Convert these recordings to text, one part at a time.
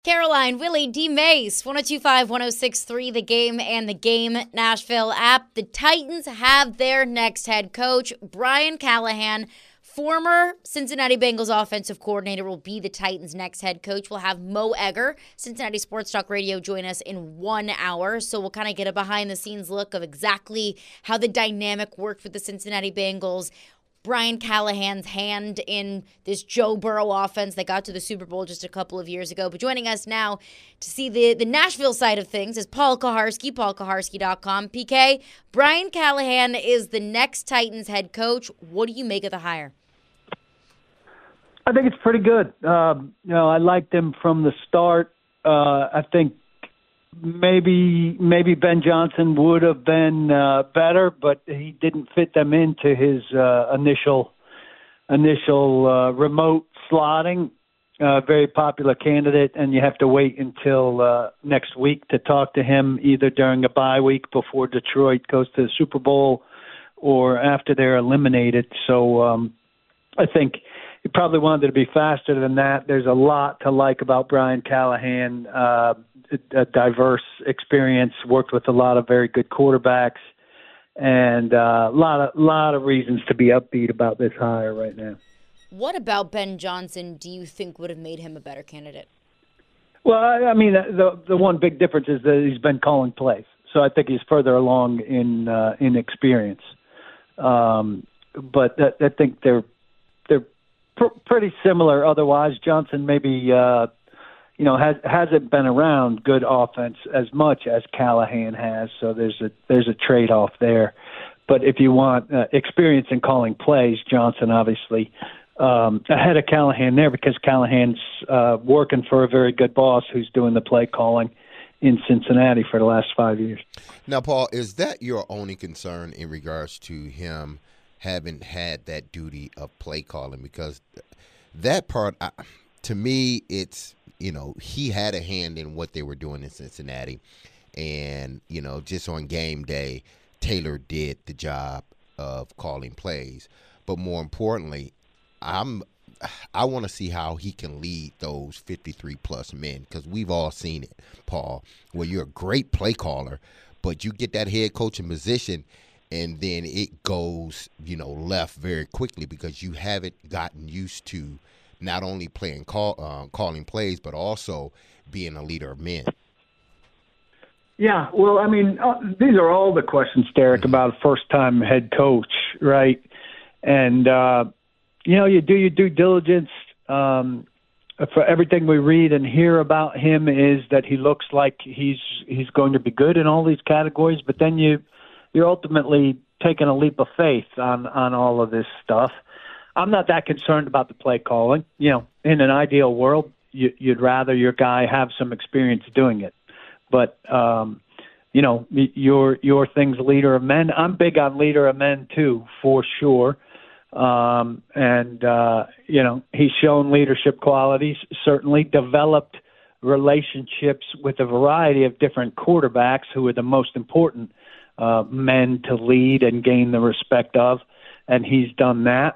Caroline, Willie, D. Mace, 1025, 1063, The Game and The Game Nashville app. The Titans have their next head coach, Brian Callahan. Former Cincinnati Bengals offensive coordinator will be the Titans' next head coach. We'll have Mo Egger, Cincinnati Sports Talk Radio, join us in 1 hour. So we'll kind of get a behind-the-scenes look of exactly how the dynamic worked with the Cincinnati Bengals. Brian Callahan's hand in this Joe Burrow offense that got to the Super Bowl just a couple of years ago. But joining us now to see the Nashville side of things is Paul Kaharski, paulkaharski.com. PK, Brian Callahan is the next Titans head coach. What do you make of the hire? I think it's pretty good. I liked him from the start. I think maybe Ben Johnson would have been better, but he didn't fit them into his initial remote slotting. Very popular candidate, and you have to wait until next week to talk to him, either during a bye week before Detroit goes to the Super Bowl or after they're eliminated. So I think he probably wanted to be faster than that. There's a lot to like about Brian Callahan. A diverse experience, worked with a lot of very good quarterbacks, and a lot of reasons to be upbeat about this hire right now. What about Ben Johnson do you think would have made him a better candidate? Well, I mean, the one big difference is that he's been calling plays, so I think he's further along in experience. But I think they're pretty similar. Otherwise, Johnson maybe hasn't been around good offense as much as Callahan has. So there's a trade-off there. But if you want experience in calling plays, Johnson obviously ahead of Callahan there, because Callahan's working for a very good boss who's doing the play calling in Cincinnati for the last 5 years. Now, Paul, is that your only concern in regards to him having had that duty of play calling? Because that part, to me, it's, he had a hand in what they were doing in Cincinnati. And, just on game day, Taylor did the job of calling plays. But more importantly, I want to see how he can lead those 53-plus men, because we've all seen it, Paul, where you're a great play caller, but you get that head coaching position, and then it goes, left very quickly because you haven't gotten used to not only calling plays, but also being a leader of men. Yeah, well, I mean, these are all the questions, Derek, about a first-time head coach, right? And, you do your due diligence. For everything we read and hear about him is that he looks like he's going to be good in all these categories, but then you're ultimately taking a leap of faith on all of this stuff. I'm not that concerned about the play calling. In an ideal world, you'd rather your guy have some experience doing it. But, your thing's leader of men. I'm big on leader of men, too, for sure. He's shown leadership qualities, certainly developed relationships with a variety of different quarterbacks who are the most important men to lead and gain the respect of, and he's done that.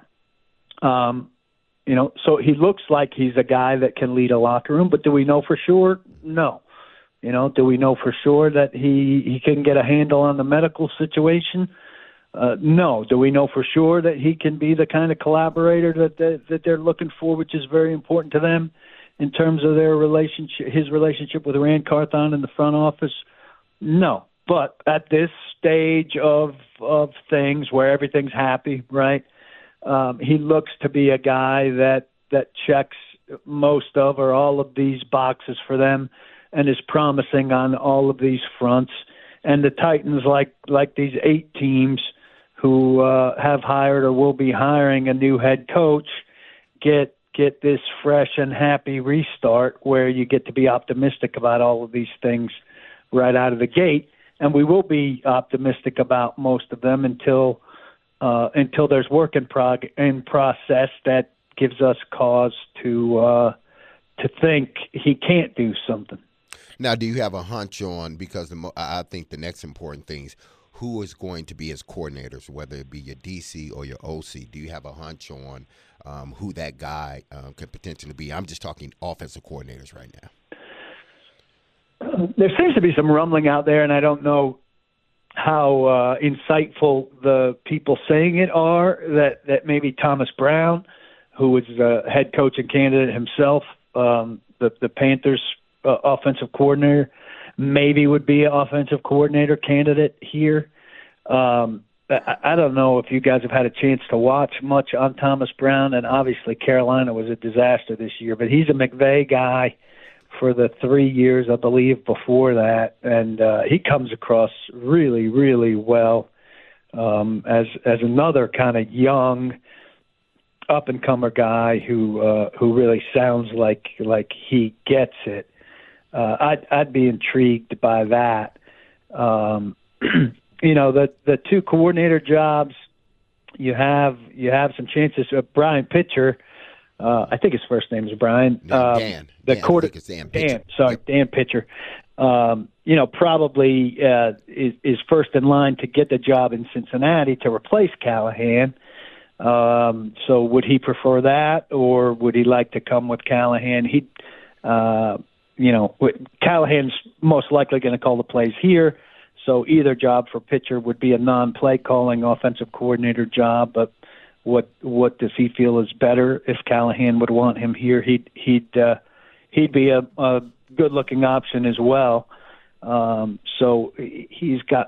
So he looks like he's a guy that can lead a locker room, but do we know for sure? No. Do we know for sure that he can get a handle on the medical situation? No. Do we know for sure that he can be the kind of collaborator that they're looking for, which is very important to them in terms of their relationship, his relationship with Rand Carthon in the front office? No. But at this stage of things where everything's happy, right? He looks to be a guy that checks most of or all of these boxes for them and is promising on all of these fronts. And the Titans, like these 8 teams who have hired or will be hiring a new head coach, get this fresh and happy restart where you get to be optimistic about all of these things right out of the gate. And we will be optimistic about most of them until there's work in process that gives us cause to think he can't do something. Now, do you have a hunch on, because I think the next important thing is who is going to be his coordinators, whether it be your DC or your OC? Do you have a hunch on who that guy could potentially be? I'm just talking offensive coordinators right now. There seems to be some rumbling out there, and I don't know how insightful the people saying it are, that maybe Thomas Brown, who was the head coaching candidate himself, the Panthers offensive coordinator, maybe would be an offensive coordinator candidate here. I don't know if you guys have had a chance to watch much on Thomas Brown, and obviously Carolina was a disaster this year, but he's a McVay guy for the 3 years, I believe, before that, and he comes across really, really well as another kind of young up-and-comer guy who really sounds like he gets it. I'd be intrigued by that. The two coordinator jobs, you have some chances. Brian Pitcher, I think his first name is Brian. Dan. The I think it's Dan Pitcher. Dan Pitcher. Probably is first in line to get the job in Cincinnati to replace Callahan. So would he prefer that, or would he like to come with Callahan? Callahan's most likely going to call the plays here. So either job for Pitcher would be a non-play calling offensive coordinator job. But what does he feel is better? If Callahan would want him here, he'd be a good-looking option as well. So he's got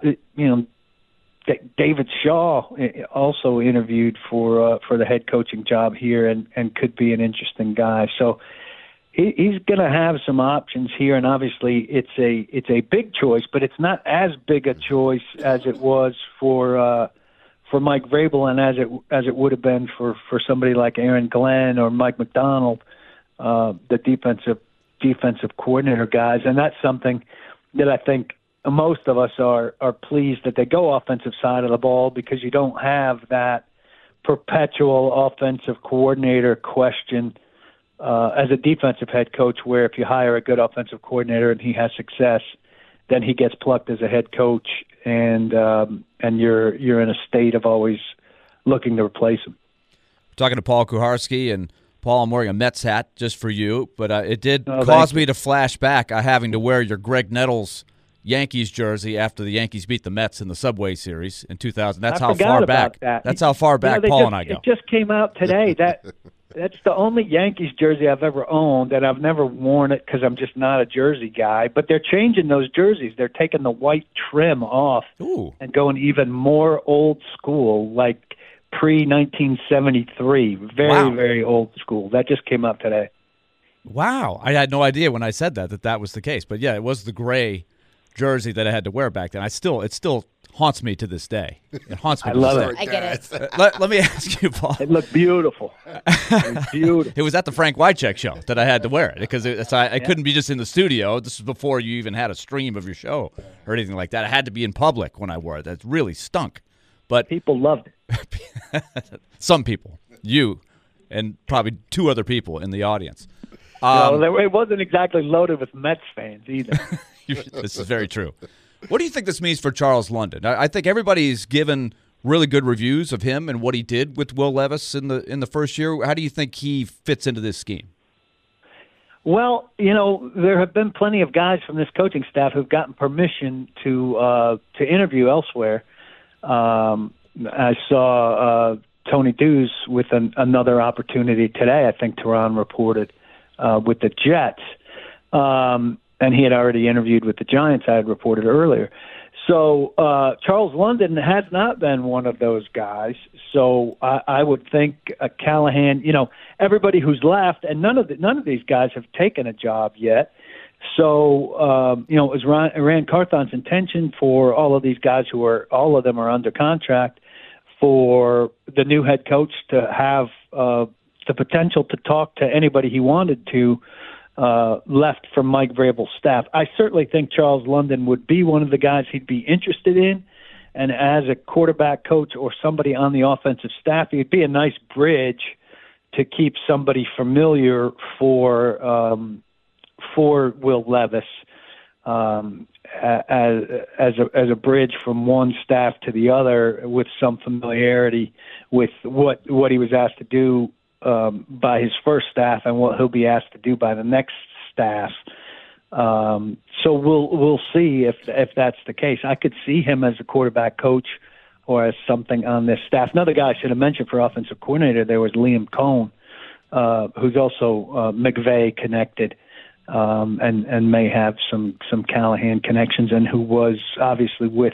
David Shaw also interviewed for the head coaching job here and could be an interesting guy. So he's going to have some options here, and obviously it's a big choice, but it's not as big a choice as it was for Mike Vrabel and as it would have been for somebody like Aaron Glenn or Mike McDonald, the defensive coordinator guys, and that's something that I think most of us are pleased that they go offensive side of the ball, because you don't have that perpetual offensive coordinator question as a defensive head coach, where if you hire a good offensive coordinator and he has success, then he gets plucked as a head coach, and you're in a state of always looking to replace him. Talking to Paul Kuharsky, and Paul, I'm wearing a Mets hat just for you, but it did cause me to flash back having to wear your Greg Nettles Yankees jersey after the Yankees beat the Mets in the Subway Series in 2000. That's how far back. That's how far back Paul and I go. It just came out today. That's the only Yankees jersey I've ever owned, and I've never worn it because I'm just not a jersey guy. But they're changing those jerseys. They're taking the white trim off and going even more old school, like pre-1973. Very, very old school. That just came out today. Wow. I had no idea when I said that was the case. But, yeah, it was the gray jersey that I had to wear back then. It still haunts me to this day. It haunts me. I love it. I get it. Let me ask you, Paul. It looked beautiful. It was at the Frank Wycheck show that I had to wear it, because I couldn't be just in the studio. This was before you even had a stream of your show or anything like that. I had to be in public when I wore it. That really stunk. But people loved it. Some people, you, and probably two other people in the audience. It wasn't exactly loaded with Mets fans either. This is very true. What do you think this means for Charles London? I think everybody's given really good reviews of him and what he did with Will Levis in the first year. How do you think he fits into this scheme? Well, there have been plenty of guys from this coaching staff who've gotten permission to interview elsewhere. I saw Tony Dews with another opportunity today. I think Tehran reported with the Jets. And he had already interviewed with the Giants, I had reported earlier. So Charles London has not been one of those guys. So I would think Callahan, everybody who's left, and none of these guys have taken a job yet. So, it was Rand Carthon's intention for all of these guys all of them are under contract, for the new head coach to have the potential to talk to anybody he wanted to left from Mike Vrabel's staff. I certainly think Charles London would be one of the guys he'd be interested in. And as a quarterback coach or somebody on the offensive staff, he'd be a nice bridge to keep somebody familiar for Will Levis as a bridge from one staff to the other, with some familiarity with what he was asked to do by his first staff and what he'll be asked to do by the next staff. So we'll see if that's the case. I could see him as a quarterback coach or as something on this staff. Another guy I should have mentioned for offensive coordinator there was Liam Cohn, who's also McVay connected, and may have some Callahan connections, and who was obviously with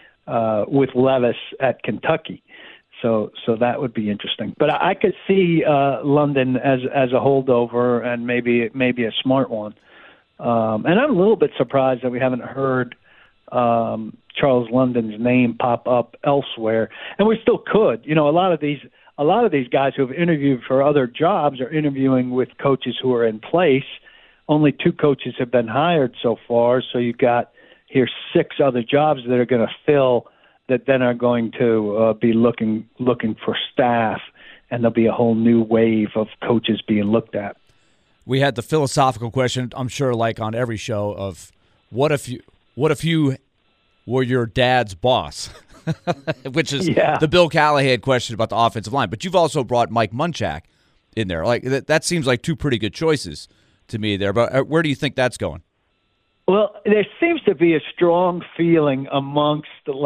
Levis at Kentucky. So that would be interesting. But I could see London as a holdover, and maybe a smart one. And I'm a little bit surprised that we haven't heard Charles London's name pop up elsewhere, and we still could. A lot of these guys who have interviewed for other jobs are interviewing with coaches who are in place. Only 2 coaches have been hired so far, so you've got here 6 other jobs that are going to fill, that then are going to be looking for staff, and there'll be a whole new wave of coaches being looked at. We had the philosophical question, I'm sure, like on every show, of what if you were your dad's boss, which is the Bill Callahan question about the offensive line. But you've also brought Mike Munchak in there. Like that seems like 2 pretty good choices to me there. But where do you think that's going? Well, there seems to be a strong feeling amongst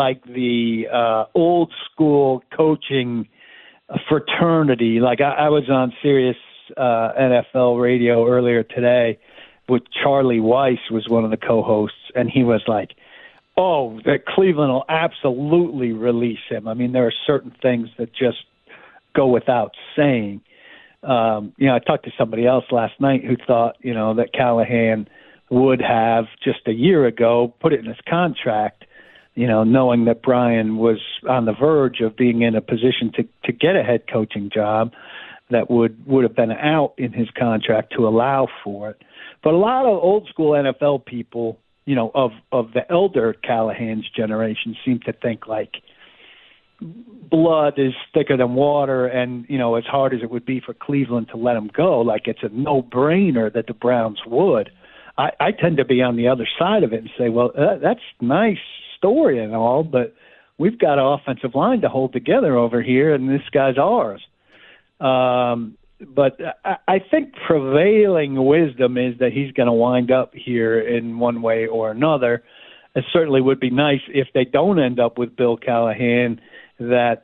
the old school coaching fraternity. Like I was on Sirius NFL radio earlier today with Charlie Weiss, was one of the co-hosts, and he was like, "Oh, that Cleveland will absolutely release him." I mean, there are certain things that just go without saying. I talked to somebody else last night who thought, that Callahan would have just a year ago put it in his contract, knowing that Brian was on the verge of being in a position to get a head coaching job that would have been out in his contract to allow for it. But a lot of old school NFL people, of the elder Callahan's generation, seem to think like blood is thicker than water, and as hard as it would be for Cleveland to let him go, like it's a no-brainer that the Browns would. I tend to be on the other side of it and say, well, that's nice story and all, but we've got an offensive line to hold together over here, and this guy's ours. But I think prevailing wisdom is that he's going to wind up here in one way or another. It certainly would be nice if they don't end up with Bill Callahan, that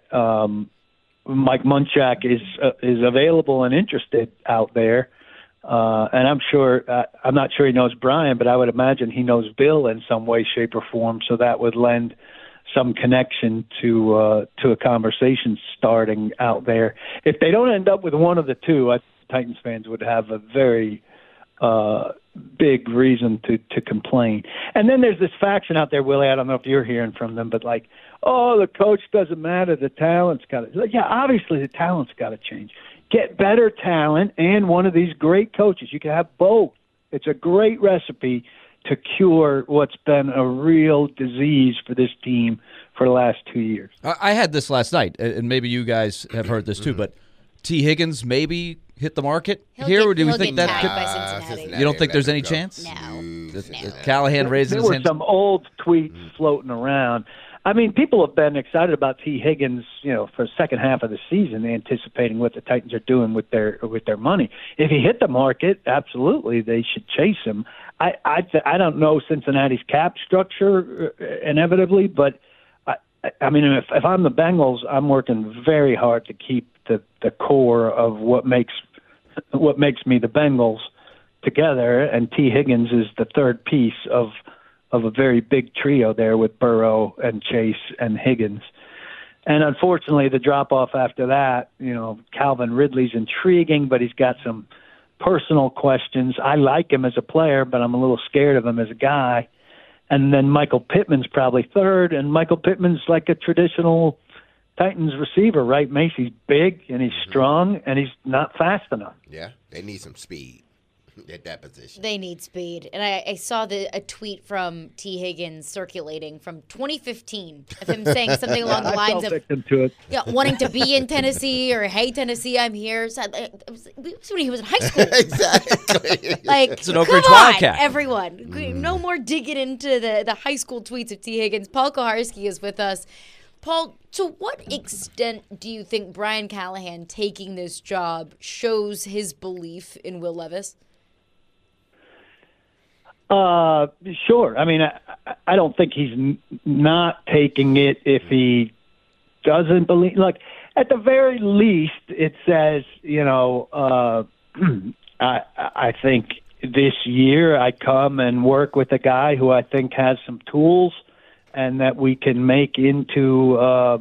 Mike Munchak is available and interested out there. And I'm not sure he knows Brian, but I would imagine he knows Bill in some way, shape, or form. So that would lend some connection to a conversation starting out there. If they don't end up with one of the 2, I think Titans fans would have a very big reason to complain. And then there's this faction out there, Willie, I don't know if you're hearing from them, but like, oh, the coach doesn't matter, the talent's got to. Yeah, obviously the talent's got to change. Get better talent and one of these great coaches. You can have both. It's a great recipe to cure what's been a real disease for this team for the last 2 years. I had this last night, and maybe you guys have heard this too, but T. Higgins maybe hit the market here, or do we think that by Cincinnati. You don't think there's any chance? No. Callahan raises his hand. There were some old tweets floating around. I mean, people have been excited about T. Higgins, for the second half of the season, anticipating what the Titans are doing with their money. If he hit the market, absolutely, they should chase him. I don't know Cincinnati's cap structure inevitably, but I mean, if I'm the Bengals, I'm working very hard to keep the core of what makes me the Bengals together, and T. Higgins is the third piece of a very big trio there with Burrow and Chase and Higgins. And unfortunately, the drop-off after that, Calvin Ridley's intriguing, but he's got some personal questions. I like him as a player, but I'm a little scared of him as a guy. And then Michael Pittman's probably third, and Michael Pittman's like a traditional Titans receiver, right, Mace? He's big, and he's strong, and he's not fast enough. Yeah, they need some speed at that position. They need speed. And I saw a tweet from T. Higgins circulating from 2015 of him saying something along the lines of wanting to be in Tennessee, or, hey, Tennessee, I'm here. So it was when he was in high school. Exactly. It's an Oak Ridge come Wildcat. on, everyone. No more digging into the high school tweets of T. Higgins. Paul Kuharsky is with us. Paul, to what extent do you think Brian Callahan taking this job shows his belief in Will Levis? Sure. I mean, I don't think he's not taking it if he doesn't believe. Like, at the very least, it says, I think this year I come and work with a guy who I think has some tools and that we can make into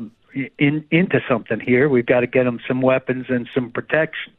something here. We've got to get him some weapons and some protection.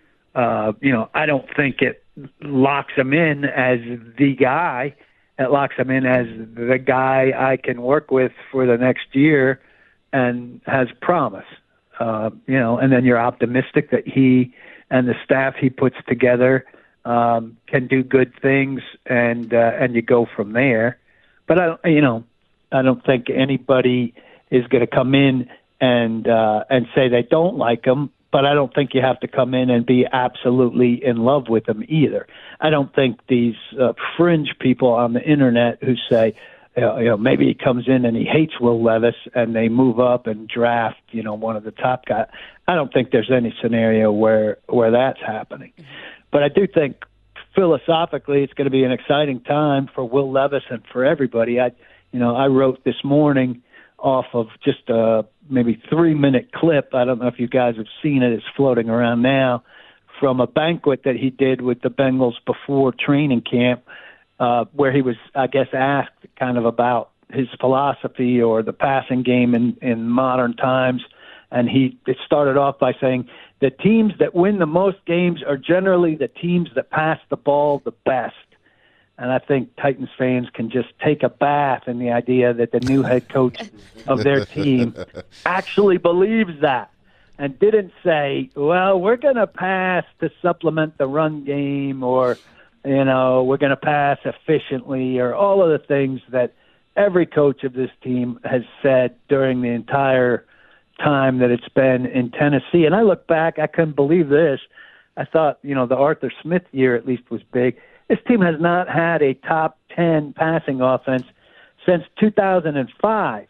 I don't think it locks him in as the guy. It locks him in as the guy I can work with for the next year and has promise. And then you're optimistic that he and the staff he puts together can do good things, and you go from there. But I don't think anybody is going to come in and say they don't like him. But I don't think you have to come in and be absolutely in love with him either. I don't think these fringe people on the internet who say, maybe he comes in and he hates Will Levis and they move up and draft, one of the top guys. I don't think there's any scenario where that's happening. But I do think philosophically it's going to be an exciting time for Will Levis and for everybody. I wrote this morning off of just a maybe 3-minute clip. I don't know if you guys have seen it. It's floating around now from a banquet that he did with the Bengals before training camp, where he was, I guess, asked kind of about his philosophy or the passing game in modern times. And it started off by saying, the teams that win the most games are generally the teams that pass the ball the best. And I think Titans fans can just take a bath in the idea that the new head coach of their team actually believes that and didn't say, well, we're going to pass to supplement the run game, or, we're going to pass efficiently, or all of the things that every coach of this team has said during the entire time that it's been in Tennessee. And I look back, I couldn't believe this. I thought, the Arthur Smith year at least was big. This team has not had a top 10 passing offense since 2005.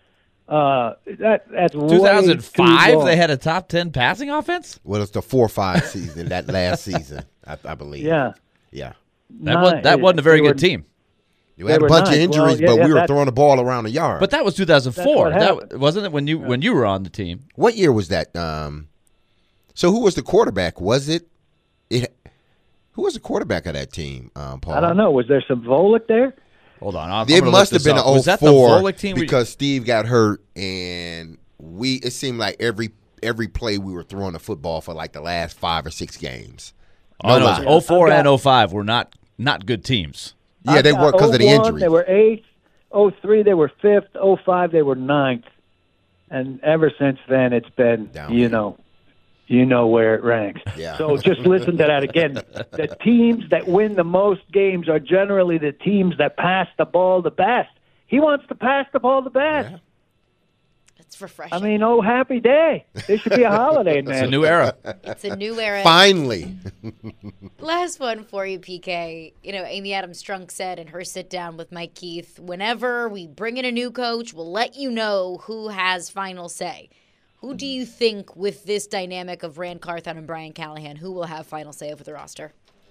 That's 2005. They had a top 10 passing offense. Well, it's the 4-5 season. That last season, I believe. Yeah. That wasn't a very good team. You had a bunch of injuries, but we were throwing the ball around the yard. But that was 2004. That wasn't it when you were on the team. What year was that? So who was the quarterback? Was it? Who was the quarterback of that team, Paul? I don't know. Was there some Volek there? Hold on. It must have been an 04 was that the Volek team because Steve got hurt, and it seemed like every play we were throwing the football for like the last 5 or 6 games. No, 04 and 05 were not good teams. Yeah, they were because of the injury. They were 8th. 03, they were 5th. 05, they were 9th. And ever since then, it's been, you know where it ranks. Yeah. So just listen to that again. The teams that win the most games are generally the teams that pass the ball the best. He wants to pass the ball the best. Yeah. That's refreshing. I mean, happy day. There should be a holiday, man. It's a new era. It's a new era. Finally. Last one for you, PK. Amy Adams Strunk said in her sit down with Mike Keith, whenever we bring in a new coach, we'll let you know who has final say. Who do you think, with this dynamic of Rand Carthon and Brian Callahan, who will have final say over the roster?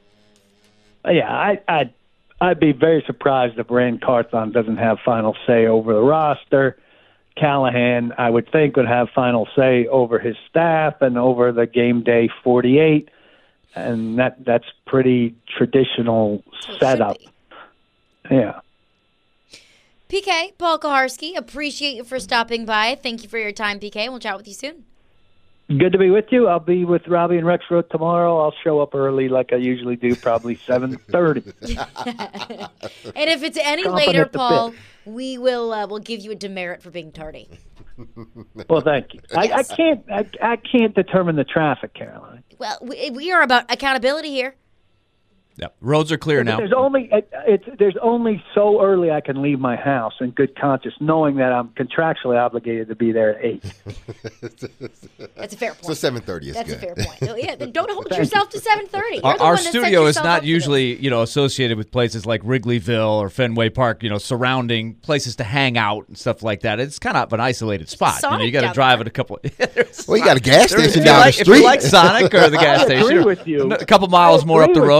Yeah, I'd be very surprised if Rand Carthon doesn't have final say over the roster. Callahan, I would think, would have final say over his staff and over the game day 48, and that's pretty traditional setup. Yeah. PK, Paul Kuharsky, appreciate you for stopping by. Thank you for your time, PK. We'll chat with you soon. Good to be with you. I'll be with Robbie and Rexroad tomorrow. I'll show up early like I usually do, probably 7:30. And if it's any later, Paul, we'll give you a demerit for being tardy. Well, thank you. Yes. I can't determine the traffic, Caroline. Well, we are about accountability here. Yep. Roads are clear now. There's only so early I can leave my house in good conscience, knowing that I'm contractually obligated to be there at 8. That's a fair point. So 7:30 is That's good. a fair point. Yeah, then don't hold yourself to 7:30. Our studio is not usually, associated with places like Wrigleyville or Fenway Park, surrounding places to hang out and stuff like that. It's kind of an isolated spot. You got to drive it a couple. Well, you got a gas station down the street. If you like Sonic or the gas station, with you. a couple miles more up the road, you hit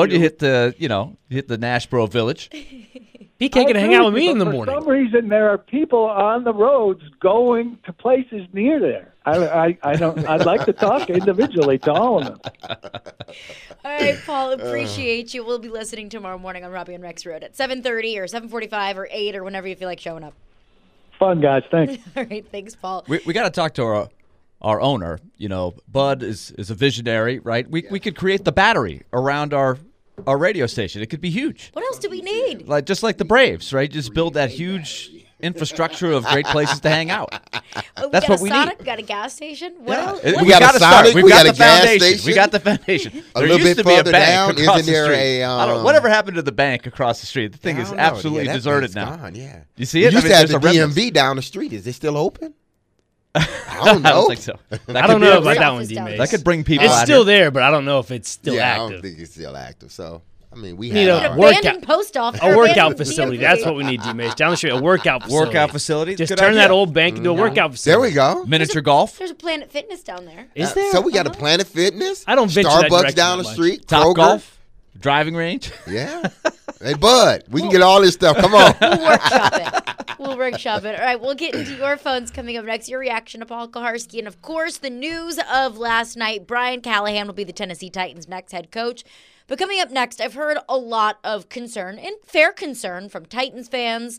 to, hit the Nashboro Village. PK can hang out with me in the morning. For some reason, there are people on the roads going to places near there. I don't. I'd like to talk individually to all of them. All right, Paul, appreciate you. We'll be listening tomorrow morning on Robbie and Rex Road at 7:30 or 7:45 or 8 or whenever you feel like showing up. Fun, guys. Thanks. All right, thanks, Paul. We got to talk to our owner. Bud is a visionary, right? We could create the battery around our radio station. It could be huge. What else do we need? Just like the Braves, right? Just build that huge infrastructure of great places to hang out. That's what we need. We got a gas station. What else? We got a Sonic. We got a gas station. We got the foundation. A little bit further down, isn't there whatever happened to the bank across the street? The thing is absolutely deserted now. Gone, yeah. You see it? You used to have the DMV down the street. Is it still open? I don't know. I don't think so. I don't know about that one, D-Mace. That could bring people It's out still here. there, but I don't know if it's still active. I don't think it's still active. So, we need have a abandoned post office. A workout facility. That's what we need, D-Mace. Down the street, a workout facility. Workout facility? Just turn that old bank into a workout facility. There we go. Miniature golf? There's a Planet Fitness down there. Is there? So we got a Planet Fitness. I don't venture that Starbucks direction down that the much. street. Top Kroger. golf? Driving range? Yeah. Hey, Bud, we can get all this stuff. Come on. We'll workshop it. All right, we'll get into your phones coming up next. Your reaction to Paul Kuharsky. And, of course, the news of last night. Brian Callahan will be the Tennessee Titans' next head coach. But coming up next, I've heard a lot of concern, and fair concern, from Titans fans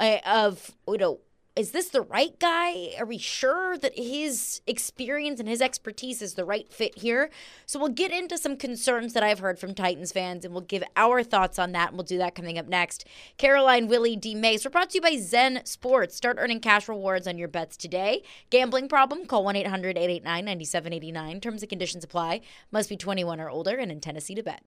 is this the right guy? Are we sure that his experience and his expertise is the right fit here? So we'll get into some concerns that I've heard from Titans fans, and we'll give our thoughts on that, and we'll do that coming up next. Caroline, Willie, D. Mace. We're brought to you by Zen Sports. Start earning cash rewards on your bets today. Gambling problem? Call 1-800-889-9789. Terms and conditions apply. Must be 21 or older and in Tennessee to bet.